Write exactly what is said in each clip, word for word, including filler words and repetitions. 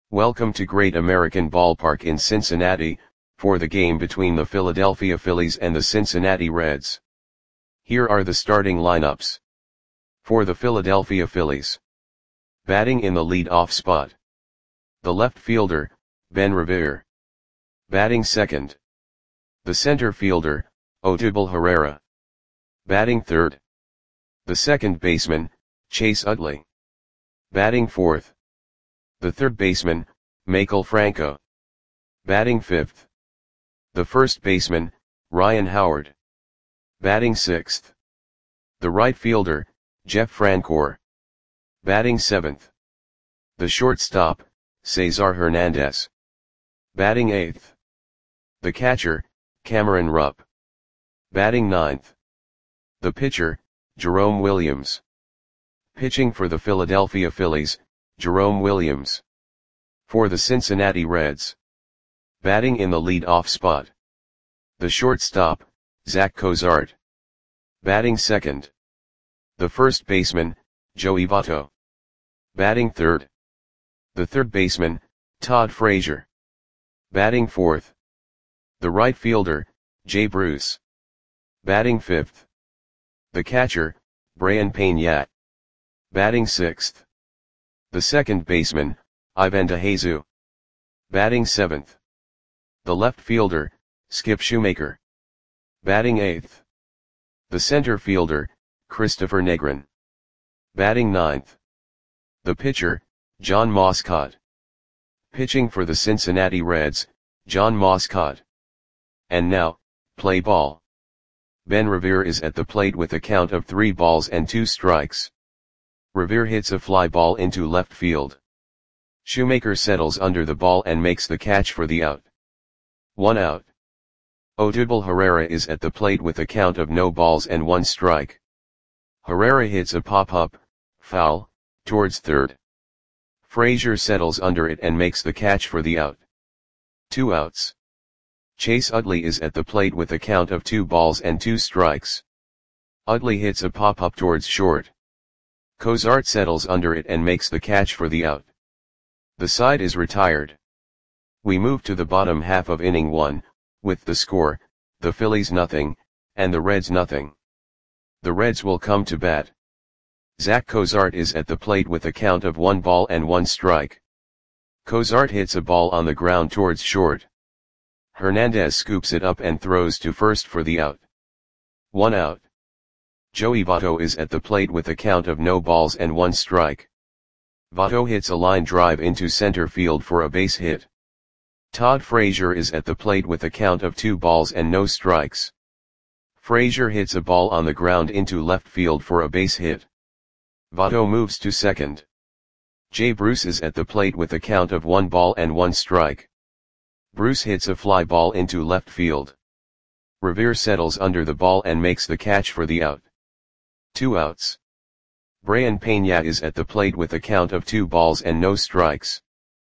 Welcome to Great American Ballpark in Cincinnati, for the game between the Philadelphia Phillies and the Cincinnati Reds. Here are the starting lineups. For the Philadelphia Phillies. Batting in the lead-off spot. The left fielder, Ben Revere. Batting second. The center fielder, Odubel Herrera. Batting third. The second baseman, Chase Utley. Batting fourth. The third baseman, Maikel Franco. Batting fifth. The first baseman, Ryan Howard. Batting sixth. The right fielder, Jeff Francoeur. Batting seventh. The shortstop, Cesar Hernandez. Batting eighth. The catcher, Cameron Rupp. Batting ninth. The pitcher, Jerome Williams. Pitching for the Philadelphia Phillies, Jerome Williams. For the Cincinnati Reds. Batting in the lead-off spot. The shortstop, Zach Cozart. Batting second. The first baseman, Joey Votto. Batting third. The third baseman, Todd Frazier. Batting fourth. The right fielder, Jay Bruce. Batting fifth. The catcher, Brayan Peña. Batting sixth. The second baseman, Ivan DeJesus. Batting seventh. The left fielder, Skip Shoemaker. Batting eighth. The center fielder, Christopher Negron. Batting ninth. The pitcher, Jon Moscot. Pitching for the Cincinnati Reds, Jon Moscot. And now, play ball. Ben Revere is at the plate with a count of three balls and two strikes. Revere hits a fly ball into left field. Shoemaker settles under the ball and makes the catch for the out. One out. Odubel Herrera is at the plate with a count of no balls and one strike. Herrera hits a pop-up, foul, towards third. Frazier settles under it and makes the catch for the out. Two outs. Chase Utley is at the plate with a count of two balls and two strikes. Utley hits a pop-up towards short. Cozart settles under it and makes the catch for the out. The side is retired. We move to the bottom half of inning one, with the score, the Phillies nothing, and the Reds nothing. The Reds will come to bat. Zach Cozart is at the plate with a count of one ball and one strike. Cozart hits a ball on the ground towards short. Hernandez scoops it up and throws to first for the out. One out. Joey Votto is at the plate with a count of no balls and one strike. Votto hits a line drive into center field for a base hit. Todd Frazier is at the plate with a count of two balls and no strikes. Frazier hits a ball on the ground into left field for a base hit. Votto moves to second. Jay Bruce is at the plate with a count of one ball and one strike. Bruce hits a fly ball into left field. Revere settles under the ball and makes the catch for the out. Two outs. Brayan Peña is at the plate with a count of two balls and no strikes.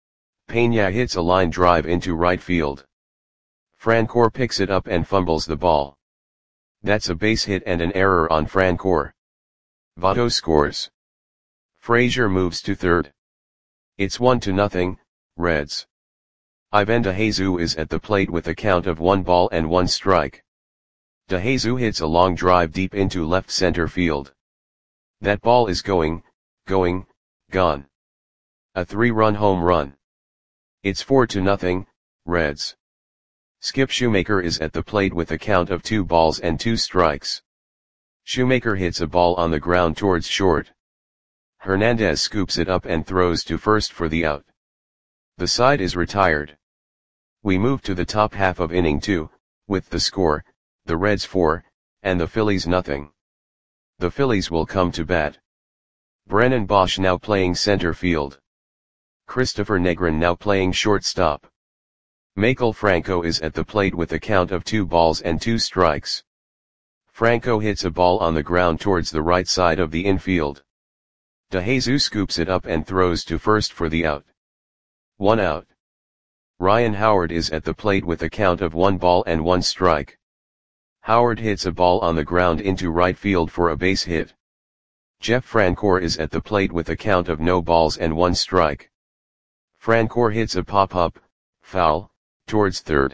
Peña hits a line drive into right field. Francoeur picks it up and fumbles the ball. That's a base hit and an error on Francoeur. Votto scores. Frazier moves to third. It's one to nothing, Reds. Ivan DeJesus is at the plate with a count of one ball and one strike. DeJesus hits a long drive deep into left center field. That ball is going, going, gone. A three-run home run. It's four to nothing, Reds. Skip Shoemaker is at the plate with a count of two balls and two strikes. Shoemaker hits a ball on the ground towards short. Hernandez scoops it up and throws to first for the out. The side is retired. We move to the top half of inning two, with the score, the Reds four, and the Phillies nothing. The Phillies will come to bat. Brennan Bosch now playing center field. Christopher Negron now playing shortstop. Maikel Franco is at the plate with a count of two balls and two strikes. Franco hits a ball on the ground towards the right side of the infield. DeJesus scoops it up and throws to first for the out. One out. Ryan Howard is at the plate with a count of one ball and one strike. Howard hits a ball on the ground into right field for a base hit. Jeff Francoeur is at the plate with a count of no balls and one strike. Francoeur hits a pop-up, foul, towards third.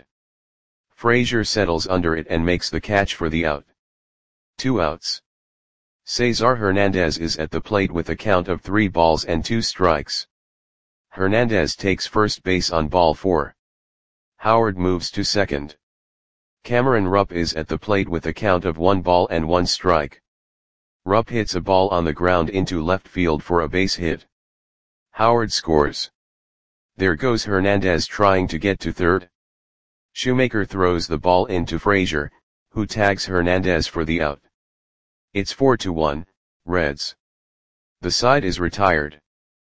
Frazier settles under it and makes the catch for the out. Two outs. Cesar Hernandez is at the plate with a count of three balls and two strikes. Hernandez takes first base on ball four. Howard moves to second. Cameron Rupp is at the plate with a count of one ball and one strike. Rupp hits a ball on the ground into left field for a base hit. Howard scores. There goes Hernandez trying to get to third. Shoemaker throws the ball into Frazier, who tags Hernandez for the out. It's four to one, Reds. The side is retired.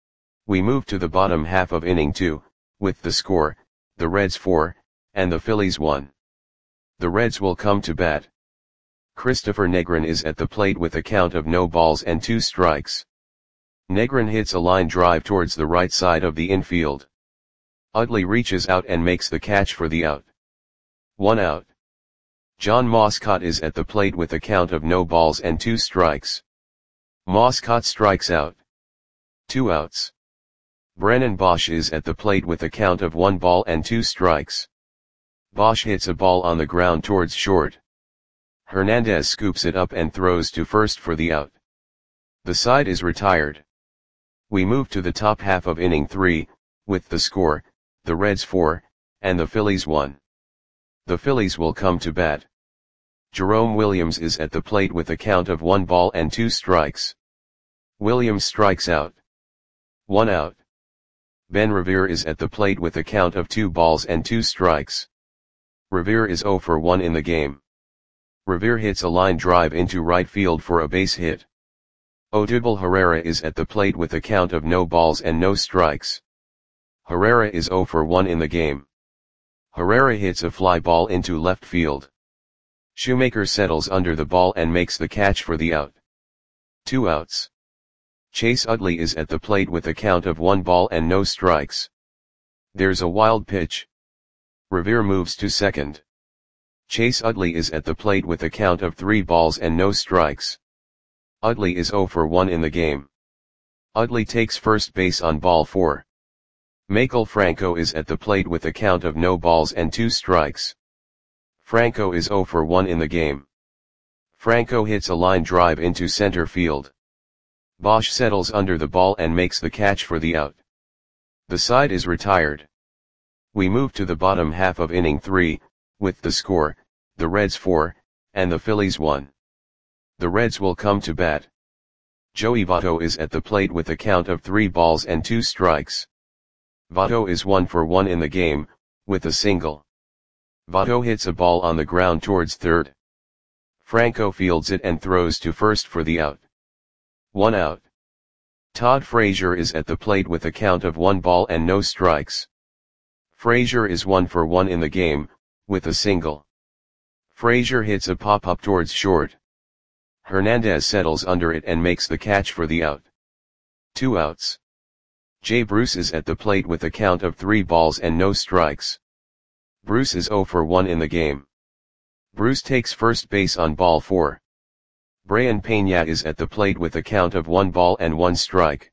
We move to the bottom half of inning two, with the score, the Reds four, and the Phillies one. The Reds will come to bat. Christopher Negrin is at the plate with a count of no balls and two strikes. Negrin hits a line drive towards the right side of the infield. Utley reaches out and makes the catch for the out. One out. John Moscott is at the plate with a count of no balls and two strikes. Moscott strikes out. Two outs. Brennan Bosch is at the plate with a count of one ball and two strikes. Bosch hits a ball on the ground towards short. Hernandez scoops it up and throws to first for the out. The side is retired. We move to the top half of inning three, with the score, the Reds four, and the Phillies one. The Phillies will come to bat. Jerome Williams is at the plate with a count of one ball and two strikes. Williams strikes out. One out. Ben Revere is at the plate with a count of two balls and two strikes. Revere is oh for one in the game. Revere hits a line drive into right field for a base hit. Odubel Herrera is at the plate with a count of no balls and no strikes. Herrera is oh for one in the game. Herrera hits a fly ball into left field. Shoemaker settles under the ball and makes the catch for the out. Two outs. Chase Utley is at the plate with a count of one ball and no strikes. There's a wild pitch. Revere moves to second. Chase Utley is at the plate with a count of three balls and no strikes. Utley is oh for one in the game. Utley takes first base on ball four. Maikel Franco is at the plate with a count of no balls and two strikes. Franco is oh for one in the game. Franco hits a line drive into center field. Bosch settles under the ball and makes the catch for the out. The side is retired. We move to the bottom half of inning three, with the score, the Reds four, and the Phillies one. The Reds will come to bat. Joey Votto is at the plate with a count of three balls and two strikes. Votto is one for one in the game, with a single. Votto hits a ball on the ground towards third. Franco fields it and throws to first for the out. One out. Todd Frazier is at the plate with a count of one ball and no strikes. Frazier is one for one in the game, with a single. Frazier hits a pop-up towards short. Hernandez settles under it and makes the catch for the out. Two outs. Jay Bruce is at the plate with a count of three balls and no strikes. Bruce is oh for one in the game. Bruce takes first base on ball four. Brayan Peña is at the plate with a count of one ball and one strike.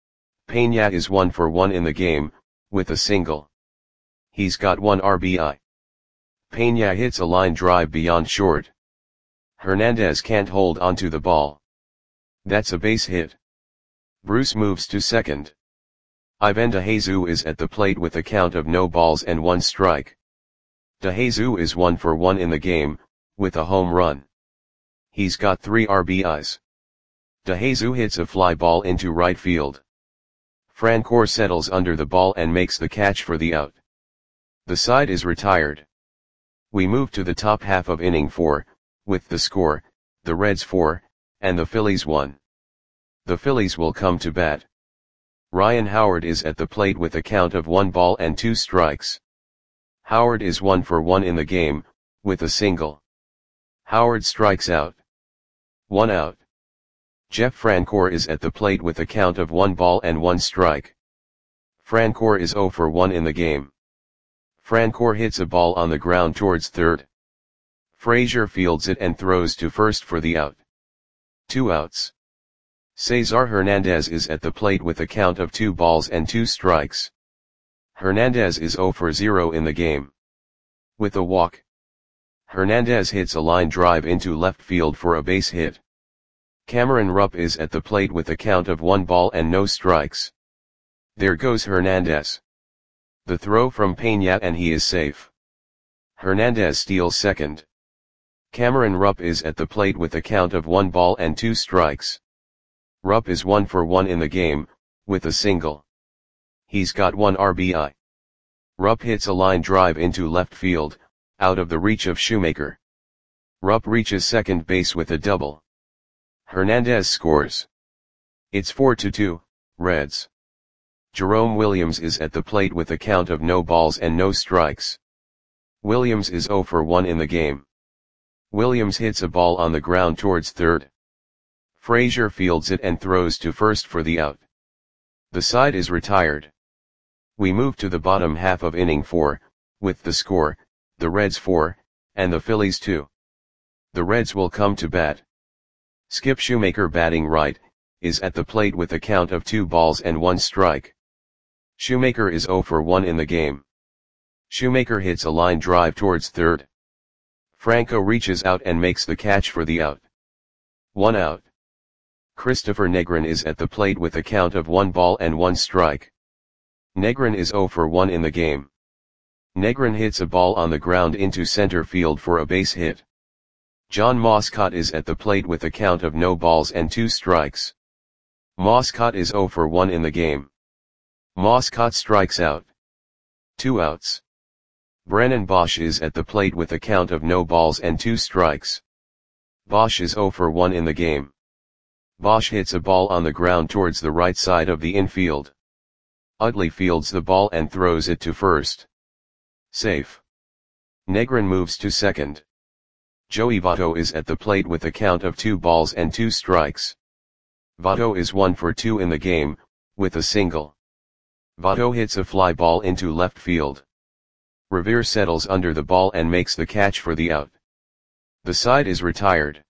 Peña is one for one in the game, with a single. He's got one R B I. Peña hits a line drive beyond short. Hernandez can't hold onto the ball. That's a base hit. Bruce moves to second. Ivan DeJesus is at the plate with a count of no balls and one strike. DeJesus is one for one in the game, with a home run. He's got three R B Is. DeJesus hits a fly ball into right field. Francoeur settles under the ball and makes the catch for the out. The side is retired. We move to the top half of inning four, with the score, the Reds four, and the Phillies one. The Phillies will come to bat. Ryan Howard is at the plate with a count of one ball and two strikes. Howard is one for one in the game, with a single. Howard strikes out. One out. Jeff Francoeur is at the plate with a count of one ball and one strike. Francoeur is oh for one in the game. Francoeur hits a ball on the ground towards third. Frazier fields it and throws to first for the out. Two outs. Cesar Hernandez is at the plate with a count of two balls and two strikes. Hernandez is zero for zero in the game. With a walk, Hernandez hits a line drive into left field for a base hit. Cameron Rupp is at the plate with a count of one ball and no strikes. There goes Hernandez. The throw from Peña and he is safe. Hernandez steals second. Cameron Rupp is at the plate with a count of one ball and two strikes. Rupp is one for one in the game, with a single. He's got one R B I. Rupp hits a line drive into left field, out of the reach of Shoemaker. Rupp reaches second base with a double. Hernandez scores. It's four to two, Reds. Jerome Williams is at the plate with a count of no balls and no strikes. Williams is zero for one in the game. Williams hits a ball on the ground towards third. Frazier fields it and throws to first for the out. The side is retired. We move to the bottom half of inning four, with the score, the Reds four, and the Phillies two. The Reds will come to bat. Skip Shoemaker, batting right, is at the plate with a count of two balls and one strike. Shoemaker is zero for one in the game. Shoemaker hits a line drive towards third. Franco reaches out and makes the catch for the out. One out. Christopher Negrin is at the plate with a count of one ball and one strike. Negrin is zero for one in the game. Negrin hits a ball on the ground into center field for a base hit. John Moscott is at the plate with a count of no balls and two strikes. Moscott is zero for one in the game. Moscott strikes out. Two outs. Brennan Bosch is at the plate with a count of no balls and two strikes. Bosch is zero for one in the game. Bosch hits a ball on the ground towards the right side of the infield. Utley fields the ball and throws it to first. Safe. Negrin moves to second. Joey Votto is at the plate with a count of two balls and two strikes. Votto is one for two in the game, with a single. Votto hits a fly ball into left field. Revere settles under the ball and makes the catch for the out. The side is retired.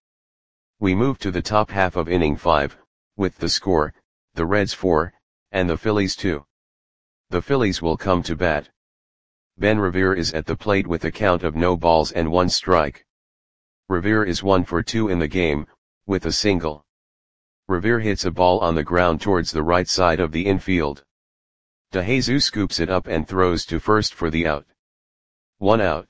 We move to the top half of inning five, with the score, the Reds four, and the Phillies two. The Phillies will come to bat. Ben Revere is at the plate with a count of no balls and one strike. Revere is one for two in the game, with a single. Revere hits a ball on the ground towards the right side of the infield. DeJesus scoops it up and throws to first for the out. One out.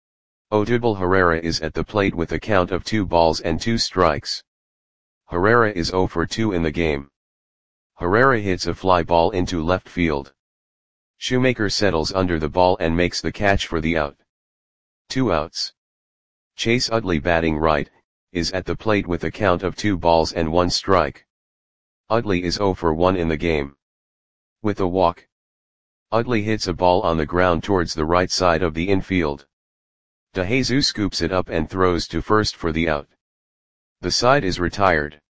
Odubel Herrera is at the plate with a count of two balls and two strikes. Herrera is zero for two in the game. Herrera hits a fly ball into left field. Shoemaker settles under the ball and makes the catch for the out. Two outs. Chase Utley, batting right, is at the plate with a count of two balls and one strike. Utley is zero for one in the game. With a walk, Utley hits a ball on the ground towards the right side of the infield. DeJesus scoops it up and throws to first for the out. The side is retired.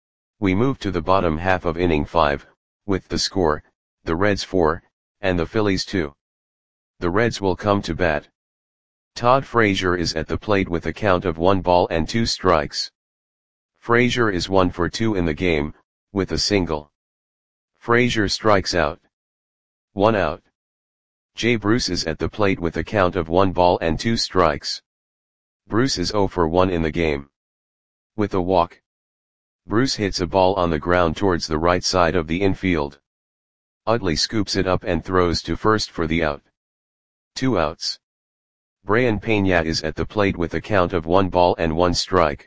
We move to the bottom half of inning five, with the score, the Reds four, and the Phillies two. The Reds will come to bat. Todd Frazier is at the plate with a count of one ball and two strikes. Frazier is one for two in the game, with a single. Frazier strikes out. One out. Jay Bruce is at the plate with a count of one ball and two strikes. Bruce is zero for one in the game. With a walk, Bruce hits a ball on the ground towards the right side of the infield. Utley scoops it up and throws to first for the out. Two outs. Brayan Peña is at the plate with a count of one ball and one strike.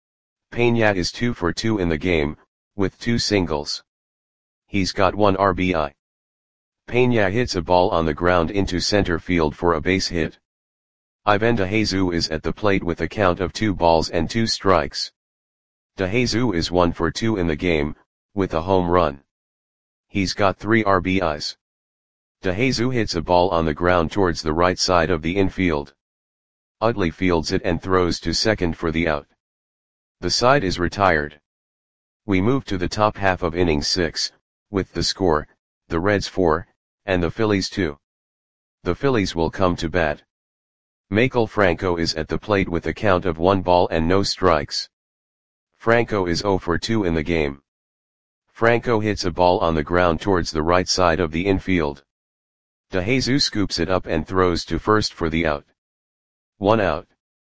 Peña is two for two in the game, with two singles. He's got one R B I. Peña hits a ball on the ground into center field for a base hit. Ivan DeJesus is at the plate with a count of two balls and two strikes. DeJesus is one for two in the game, with a home run. He's got three R B Is. DeJesus hits a ball on the ground towards the right side of the infield. Utley fields it and throws to second for the out. The side is retired. We move to the top half of inning six, with the score, the Reds four, and the Phillies two. The Phillies will come to bat. Maikel Franco is at the plate with a count of one ball and no strikes. Franco is zero for two in the game. Franco hits a ball on the ground towards the right side of the infield. DeJesus scoops it up and throws to first for the out. One out.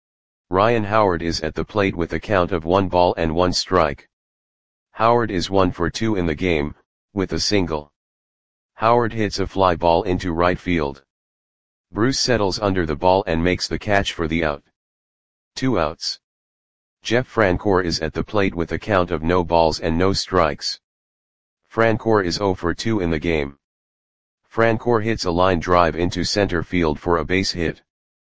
Ryan Howard is at the plate with a count of one ball and one strike. Howard is one for two in the game, with a single. Howard hits a fly ball into right field. Bruce settles under the ball and makes the catch for the out. Two outs. Jeff Francoeur is at the plate with a count of no balls and no strikes. Francoeur is zero for two in the game. Francoeur hits a line drive into center field for a base hit.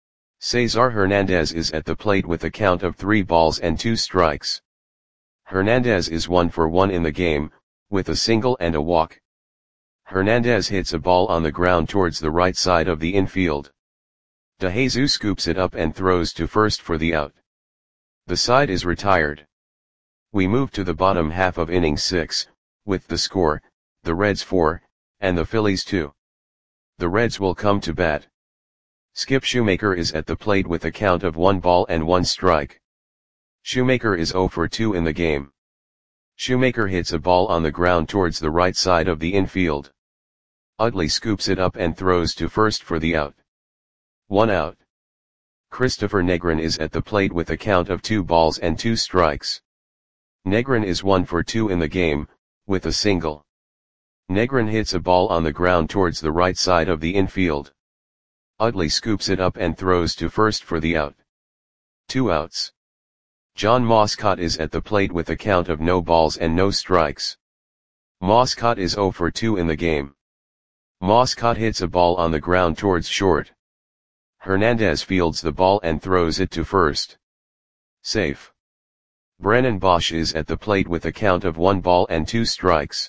Cesar Hernandez is at the plate with a count of three balls and two strikes. Hernandez is one for one in the game, with a single and a walk. Hernandez hits a ball on the ground towards the right side of the infield. DeJesus scoops it up and throws to first for the out. The side is retired. We move to the bottom half of inning six, with the score, the Reds four, and the Phillies two. The Reds will come to bat. Skip Shoemaker is at the plate with a count of one ball and one strike. Shoemaker is zero for two in the game. Shoemaker hits a ball on the ground towards the right side of the infield. Utley scoops it up and throws to first for the out. One out. Christopher Negrin is at the plate with a count of two balls and two strikes. Negrin is one for two in the game, with a single. Negrin hits a ball on the ground towards the right side of the infield. Utley scoops it up and throws to first for the out. Two outs. John Moscott is at the plate with a count of no balls and no strikes. Moscott is zero for two in the game. Moscott hits a ball on the ground towards short. Hernandez fields the ball and throws it to first. Safe. Brennan Bosch is at the plate with a count of one ball and two strikes.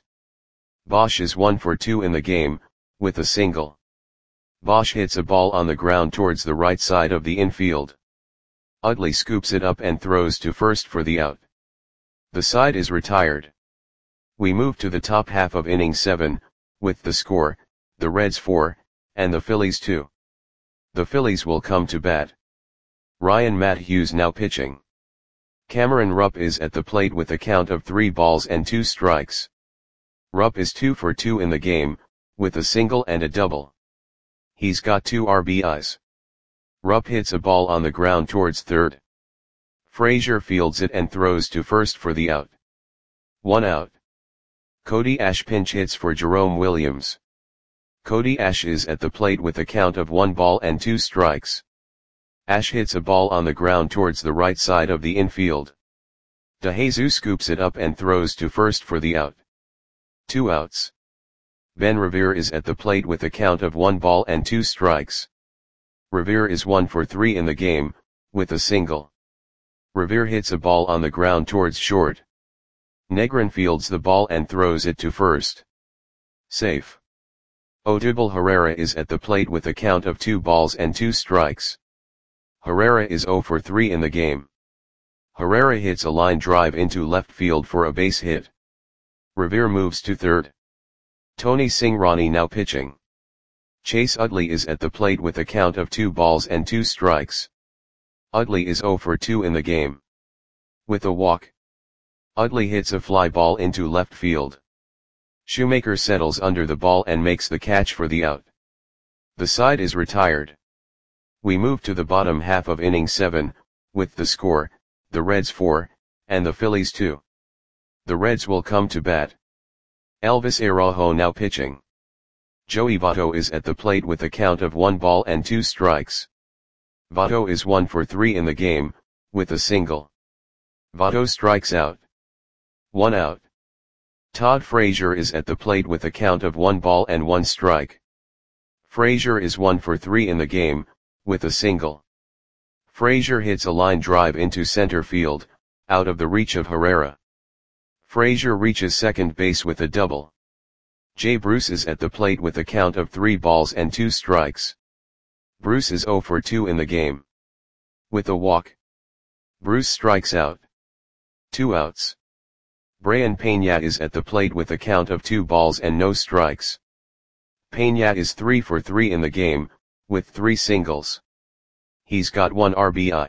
Bosch is one for two in the game, with a single. Bosch hits a ball on the ground towards the right side of the infield. Utley scoops it up and throws to first for the out. The side is retired. We move to the top half of inning seven, with the score, the Reds four, and the Phillies two. The Phillies will come to bat. Ryan Mathews now pitching. Cameron Rupp is at the plate with a count of three balls and two strikes. Rupp is two for two in the game, with a single and a double. He's got two R B Is. Rupp hits a ball on the ground towards third. Frazier fields it and throws to first for the out. One out. Cody Ash pinch hits for Jerome Williams. Cody Ash is at the plate with a count of one ball and two strikes. Ash hits a ball on the ground towards the right side of the infield. DeJesus scoops it up and throws to first for the out. Two outs. Ben Revere is at the plate with a count of one ball and two strikes. Revere is one for three in the game, with a single. Revere hits a ball on the ground towards short. Negrin fields the ball and throws it to first. Safe. Odubel Herrera is at the plate with a count of two balls and two strikes. Herrera is zero for three in the game. Herrera hits a line drive into left field for a base hit. Revere moves to third. Tony Cingrani now pitching. Chase Utley is at the plate with a count of two balls and two strikes. Utley is zero for two in the game. With a walk. Utley hits a fly ball into left field. Shoemaker settles under the ball and makes the catch for the out. The side is retired. We move to the bottom half of inning seven, with the score, the Reds four, and the Phillies two. The Reds will come to bat. Elvis Araujo now pitching. Joey Votto is at the plate with a count of one ball and two strikes. Votto is one for three in the game, with a single. Votto strikes out. One out. Todd Frazier is at the plate with a count of one ball and one strike. Frazier is one for three in the game, with a single. Frazier hits a line drive into center field, out of the reach of Herrera. Frazier reaches second base with a double. Jay Bruce is at the plate with a count of three balls and two strikes. Bruce is zero for two in the game. With a walk. Bruce strikes out. Two outs. Brayan Peña is at the plate with a count of two balls and no strikes. Peña is three for three in the game, with three singles. He's got one R B I.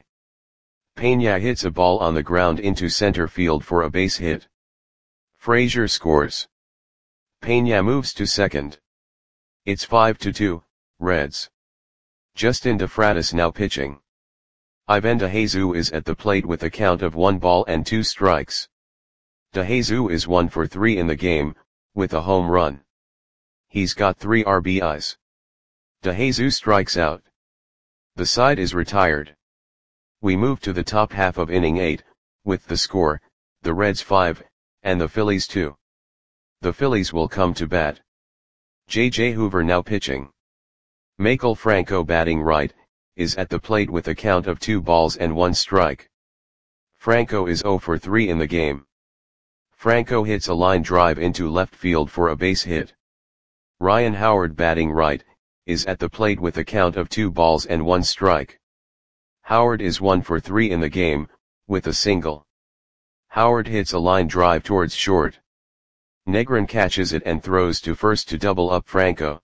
Peña hits a ball on the ground into center field for a base hit. Frazier scores. Peña moves to second. It's five to two, Reds. Justin DeFratis now pitching. Ivan DeJesus is at the plate with a count of one ball and two strikes. DeJesus is one for three in the game, with a home run. He's got three R B Is. DeJesus strikes out. The side is retired. We move to the top half of inning eight, with the score, the Reds five, and the Phillies two. The Phillies will come to bat. J J Hoover now pitching. Maikel Franco batting right, is at the plate with a count of two balls and one strike. Franco is zero for three in the game. Franco hits a line drive into left field for a base hit. Ryan Howard batting right, is at the plate with a count of two balls and one strike. Howard is one for three in the game, with a single. Howard hits a line drive towards short. Negrin catches it and throws to first to double up Franco.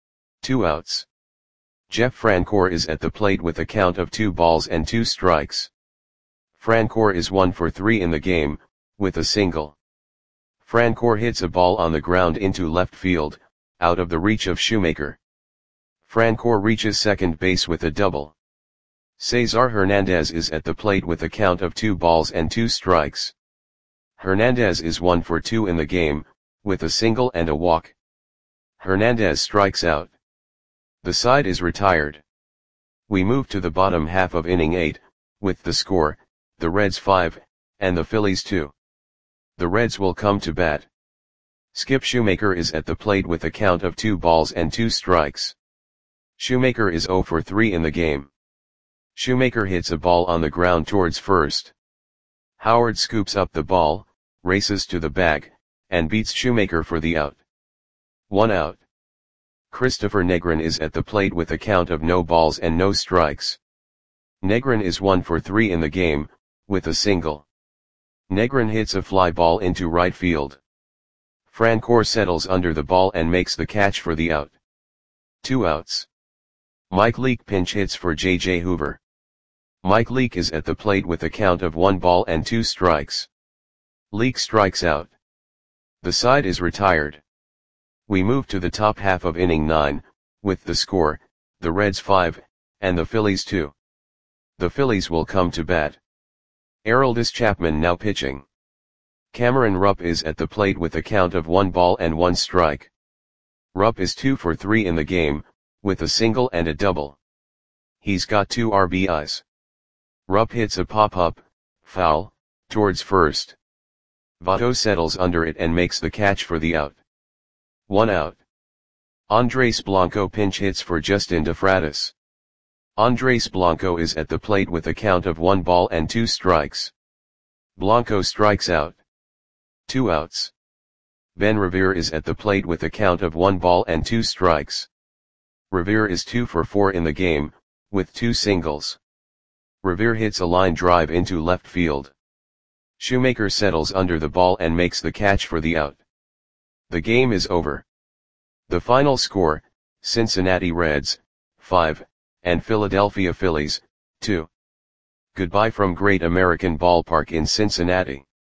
Two outs. Jeff Francoeur is at the plate with a count of two balls and two strikes. Francoeur is one for three in the game, with a single. Francoeur hits a ball on the ground into left field, out of the reach of Shoemaker. Francoeur reaches second base with a double. Cesar Hernandez is at the plate with a count of two balls and two strikes. Hernandez is one for two in the game, with a single and a walk. Hernandez strikes out. The side is retired. We move to the bottom half of inning eight, with the score, the Reds five, and the Phillies two. The Reds will come to bat. Skip Shoemaker is at the plate with a count of two balls and two strikes. Shoemaker is zero for three in the game. Shoemaker hits a ball on the ground towards first. Howard scoops up the ball, races to the bag, and beats Shoemaker for the out. One out. Christopher Negrin is at the plate with a count of no balls and no strikes. Negrin is one for three in the game, with a single. Negrin hits a fly ball into right field. Francoeur settles under the ball and makes the catch for the out. Two outs. Mike Leake pinch hits for J J Hoover. Mike Leake is at the plate with a count of one ball and two strikes. Leake strikes out. The side is retired. We move to the top half of inning nine, with the score, the Reds five, and the Phillies two. The Phillies will come to bat. Aroldis Chapman now pitching. Cameron Rupp is at the plate with a count of one ball and one strike. Rupp is two for three in the game, with a single and a double. He's got two R B Is. Rupp hits a pop-up, foul, towards first. Votto settles under it and makes the catch for the out. One out. Andres Blanco pinch hits for Justin DeFratis. Andres Blanco is at the plate with a count of one ball and two strikes. Blanco strikes out. Two outs. Ben Revere is at the plate with a count of one ball and two strikes. Revere is two for four in the game, with two singles. Revere hits a line drive into left field. Shoemaker settles under the ball and makes the catch for the out. The game is over. The final score, Cincinnati Reds, five, and Philadelphia Phillies, two. Goodbye from Great American Ballpark in Cincinnati.